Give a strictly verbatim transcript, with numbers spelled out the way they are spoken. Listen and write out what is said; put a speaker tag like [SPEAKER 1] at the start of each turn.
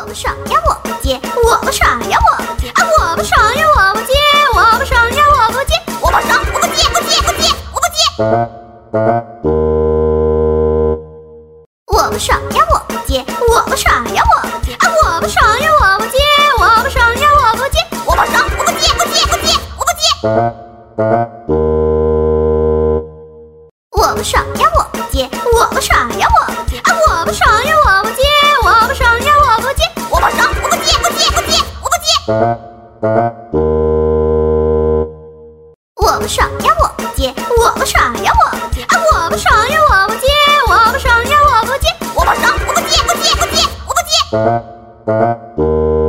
[SPEAKER 1] 我不爽呀我不接，我不爽呀我不接啊！我不爽呀我不接，我不爽呀我不接，我不爽我不接不接不接我不接。我不爽呀我不接，我不爽呀我不接啊！我不爽呀我不接，我不爽呀我不接，我不爽我不接不接不接我不接。我不爽呀我不接，我不爽呀我不接啊！我不爽呀我不接，我不爽呀我不接，我不爽我不接不接不接我不接。我不爽呀我不接，我不爽呀我不接啊！我不爽呀我不接，我不爽呀我不接，我不爽我不接不接不接我不接。